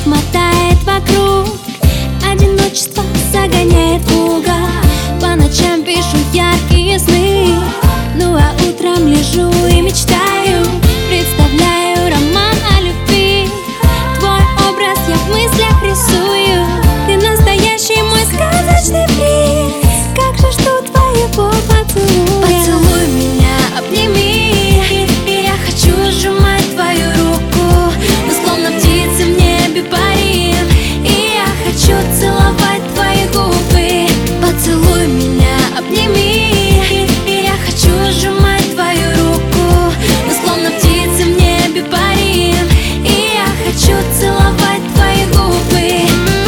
Круг мотает вокруг, одиночество загоняет в угол. По ночам пишу яркие сны, ну а утром лежу и мечтаю, представляю роман о любви. Твой образ я в мыслях рисую, ты настоящий мой сказочный приз. Как же жду твоего поцелуя. Поцелуй меня, обними, и я хочу сжимать твою руку. Мы словно птицы в небе парим, и я хочу целовать твои губы. Поцелуй меня, обними, и я хочу сжимать твою руку. Мы словно птицы в небе парим, и я хочу целовать твои губы.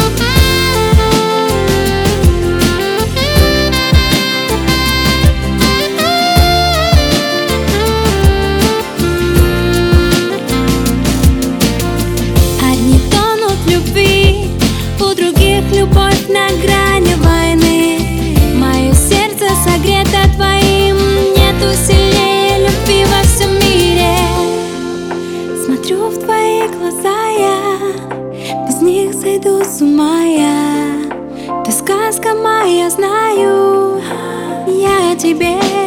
Одни тонут в любви, у других любовь на грани войны. Мое сердце согрето твоим, нету сильнее любви во всем мире. Смотрю в твои глаза я, без них сойду с ума я. Ты сказка моя, знаю, я о тебе